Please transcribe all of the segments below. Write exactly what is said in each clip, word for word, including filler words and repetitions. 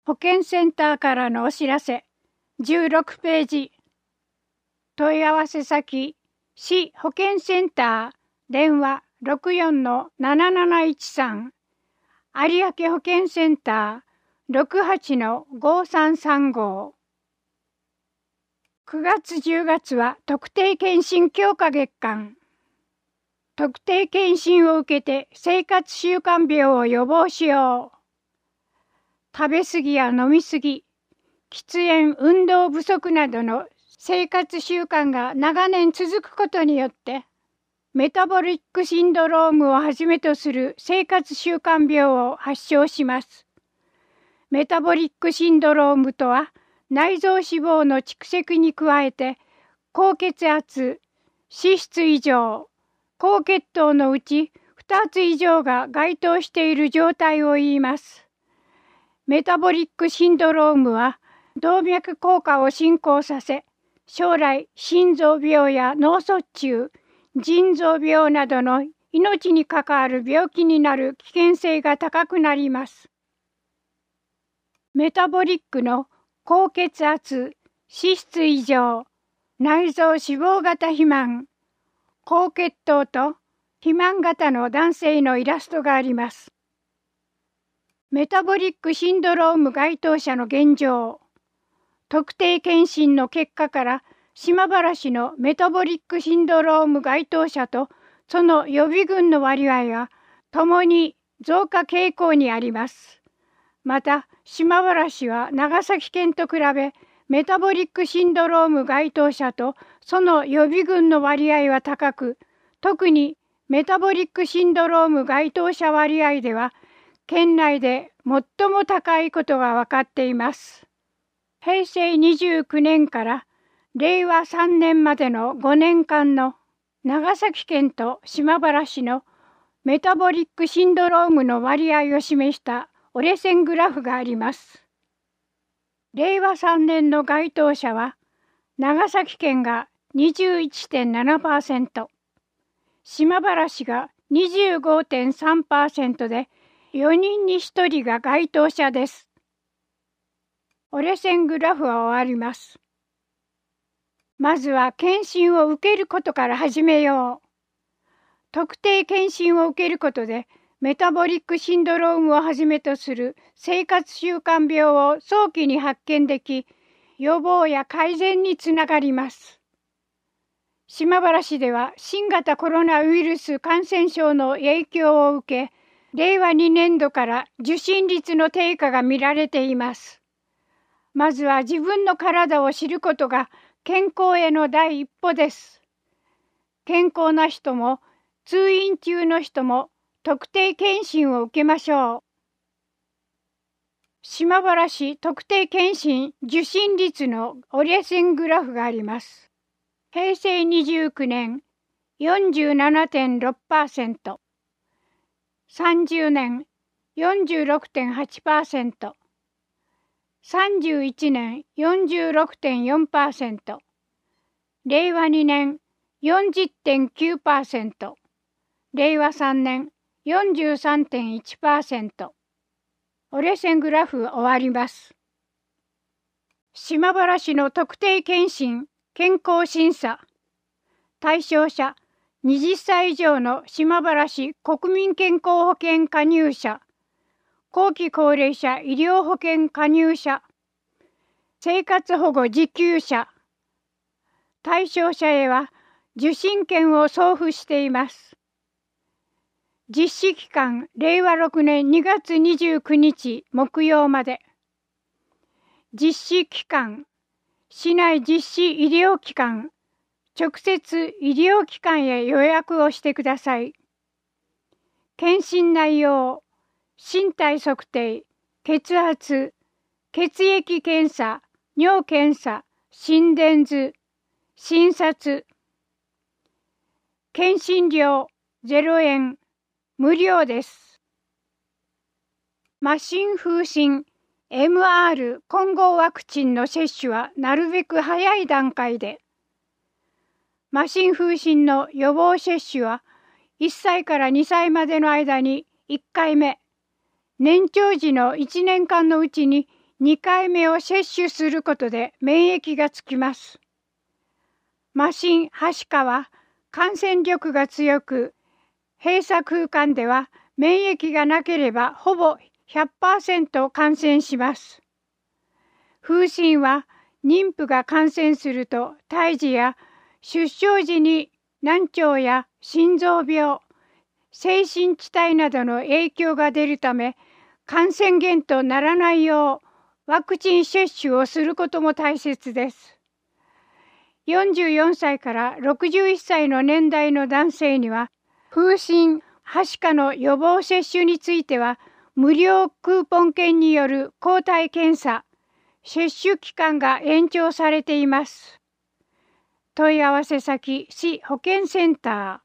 保健センターからのお知らせじゅうろくページ。問い合わせ先市保健センター電話 ろくよんのなななないちさん 有明保健センター ろくはちのごさんさんご。くがつじゅうがつは特定健診強化月間。特定健診を受けて生活習慣病を予防しよう。食べ過ぎや飲み過ぎ、喫煙、運動不足などの生活習慣が長年続くことによってメタボリックシンドロームをはじめとする生活習慣病を発症します。メタボリックシンドロームとは内臓脂肪の蓄積に加えて高血圧、脂質異常、高血糖のうちふたつ以上が該当している状態を言います。メタボリックシンドロームは動脈硬化を進行させ、将来心臓病や脳卒中、腎臓病などの命に関わる病気になる危険性が高くなります。メタボリックの高血圧、脂質異常、内臓脂肪型肥満、高血糖と肥満型の男性のイラストがあります。メタボリックシンドローム該当者の現状。特定健診の結果から島原市のメタボリックシンドローム該当者とその予備軍の割合はともに増加傾向にあります。また島原市は長崎県と比べメタボリックシンドローム該当者とその予備軍の割合は高く、特にメタボリックシンドローム該当者割合では県内で最も高いことが分かっています。へいせいにじゅうきゅうねんかられいわさんねんまでのごねんかんの長崎県と島原市のメタボリックシンドロームの割合を示した折れ線グラフがあります。れいわさんねんの該当者は長崎県が にじゅういってんななパーセント、島原市が にじゅうごてんさんパーセント でよにんにひとりが該当者です。折れ線グラフは終わります。まずは検診を受けることから始めよう。特定検診を受けることでメタボリックシンドロームをはじめとする生活習慣病を早期に発見でき、予防や改善につながります。島原市では新型コロナウイルス感染症の影響を受け、れいわにねんどから受診率の低下が見られています。まずは自分の体を知ることが健康への第一歩です。健康な人も通院中の人も特定健診を受けましょう。島原市特定健診受診率の折れ線グラフがあります。へいせいにじゅうきゅうねん よんじゅうななてんろくパーセント、さんじゅうねん よんじゅうろくてんはちパーセント、さんじゅういちねん よんじゅうろくてんよんパーセント、れいわにねん よんじゅってんきゅうパーセント、れいわさんねん よんじゅうさんてんいちパーセント。折れ線グラフ終わります。島原市の特定健診健康審査。対象者はたち以上の島原市国民健康保険加入者。後期高齢者医療保険加入者、生活保護受給者、対象者へは受診券を送付しています。実施期間れいわろくねんにがつにじゅうくにち木曜まで。実施期間、市内実施医療機関、直接医療機関へ予約をしてください。検診内容、身体測定、血圧、血液検査、尿検査、心電図、診察。検診料ゼロえん、無料です。麻疹風疹、エムアール 混合ワクチンの接種はなるべく早い段階で。麻疹風疹の予防接種はいっさいからにさいまでの間にいっかいめ、年長時のいちねんかんのうちににかいめを接種することで免疫がつきます。麻疹、はしかは感染力が強く、閉鎖空間では免疫がなければほぼ ひゃくパーセント 感染します。風疹は妊婦が感染すると胎児や出生時に難聴や心臓病、精神地帯などの影響が出るため、感染源とならないようワクチン接種をすることも大切です。よんじゅうよんさいからろくじゅういっさいの年代の男性には、風疹、はしかの予防接種については、無料クーポン券による抗体検査、接種期間が延長されています。問い合わせ先、市保健センター。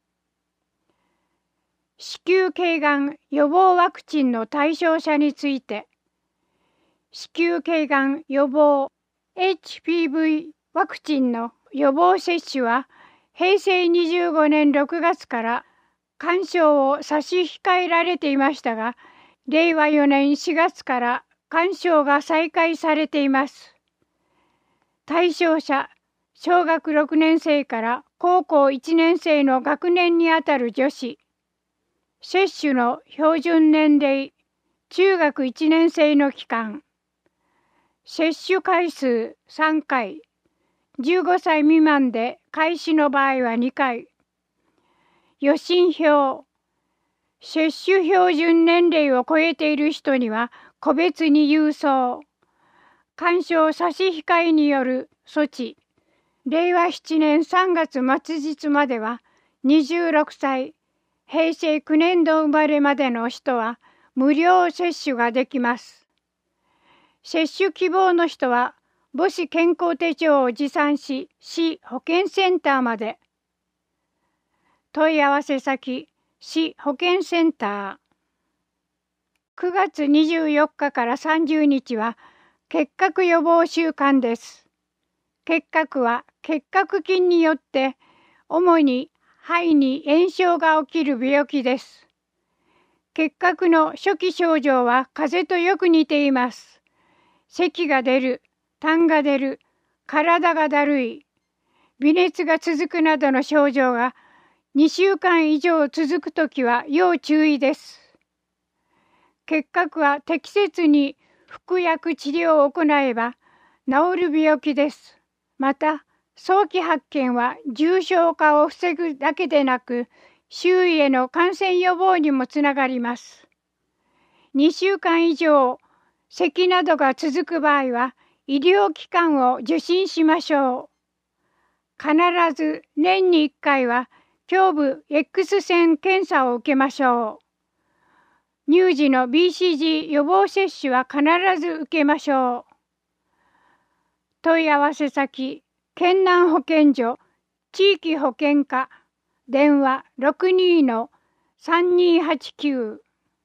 子宮頸がん予防ワクチンの対象者について、子宮頸がん予防 エイチピーブイ ワクチンの予防接種は、へいせいにじゅうごねんろくがつから勧奨を差し控えられていましたが、れいわよねんしがつから勧奨が再開されています。対象者、小学ろくねんせいから高校いちねんせいの学年にあたる女子、接種の標準年齢、中学いちねんせいの期間、接種回数さんかい、じゅうごさい未満で開始の場合はにかい、予診票、接種標準年齢を超えている人には個別に郵送、勧奨差し控えによる措置、れいわななねんさんがつ末日まではにじゅうろくさい、へいせいきゅうねんど生まれまでの人は無料接種ができます。接種希望の人は母子健康手帳を持参し、市保健センターまで。問い合わせ先、市保健センター。くがつにじゅうよっかからさんじゅうにちは結核予防週間です。結核は結核菌によって主に肺に炎症が起きる病気です。結核の初期症状は風邪とよく似ています。咳が出る、痰が出る、体がだるい、微熱が続くなどの症状がにしゅうかん以上続くときは要注意です。結核は適切に服薬治療を行えば治る病気です。また、早期発見は重症化を防ぐだけでなく、周囲への感染予防にもつながります。にしゅうかん以上、咳などが続く場合は、医療機関を受診しましょう。必ず年にいっかいは、胸部 X 線検査を受けましょう。乳児の ビーシージー 予防接種は必ず受けましょう。問い合わせ先、県南保健所、地域保健課、電話 ろくにー さんにーはちきゅう。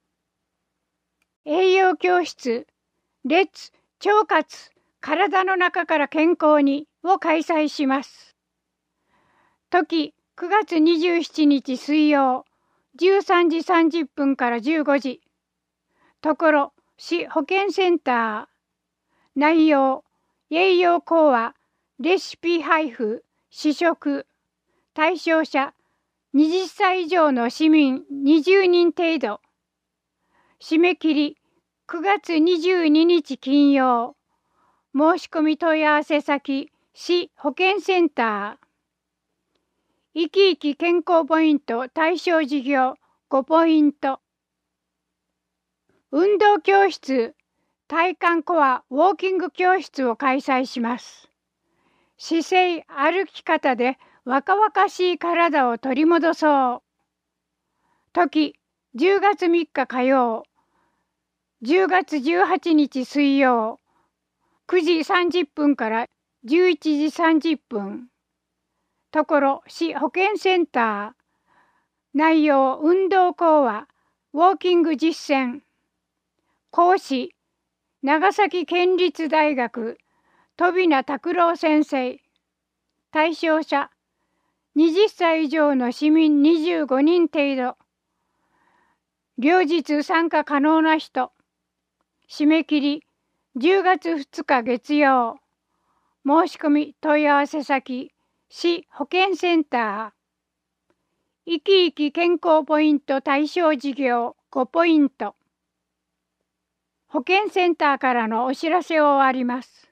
栄養教室、レッツ腸活、体の中から健康にを開催します。時、くがつにじゅうしちにち水曜、じゅうさんじさんじゅっぷんからじゅうごじ。ところ、市保健センター。内容、栄養講話、レシピ配布、試食。対象者、はたち以上の市民にじゅうにん程度。締め切り、くがつにじゅうににち金曜。申し込み問い合わせ先、市保健センター。生き生き健康ポイント対象事業ごポイント。運動教室、体幹コアウォーキング教室を開催します。姿勢、歩き方で若々しい体を取り戻そう。時、じゅうがつみっか火曜、じゅうがつじゅうはちにち水曜、くじさんじゅっぷんからじゅういちじさんじゅっぷん。ところ、市保健センター。内容、運動講話、ウォーキング実践。講師、長崎県立大学、飛名拓郎先生。対象者、はたち以上の市民にじゅうごにん程度。両日参加可能な人。締め切り、 じゅうがつふつか月曜。申し込み問い合わせ先、市保健センター。生き生き健康ポイント対象事業ごポイント。保健センターからのお知らせを終わります。